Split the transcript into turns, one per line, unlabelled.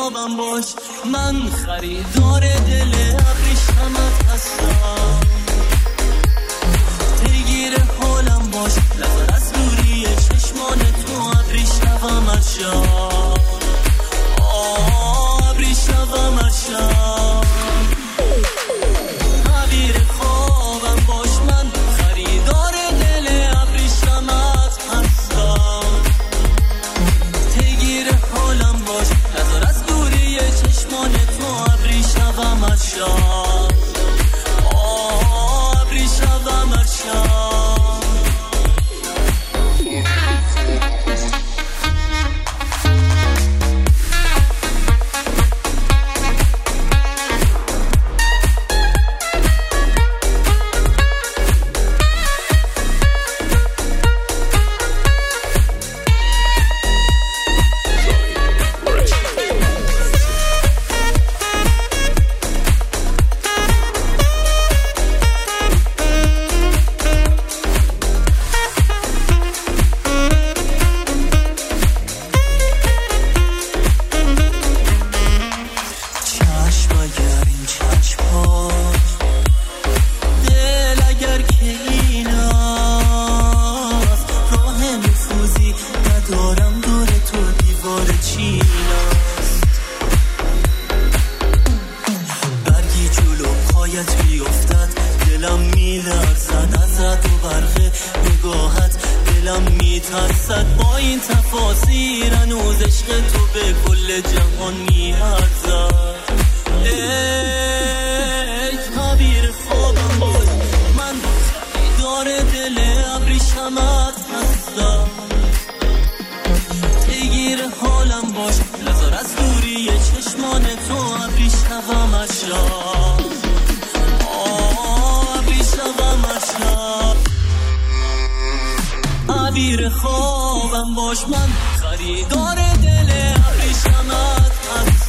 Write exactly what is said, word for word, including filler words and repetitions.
خوابم باش، من خریدار دل ابریشمت هستم. پیگیر حالم باش، نظر از دوری چشمان تو ابریشمم ارشم، ابریشمم ارشم. تعبیر خوابم باش، من خریدار دل ابریشمت هستم. پیگیر حالم باش، نظر از دوری چشمان تو ابریشمم ارشم، ابریشمم ارشم. تعبیر خوابم باش، من خریدار دل ابریشمت هستم.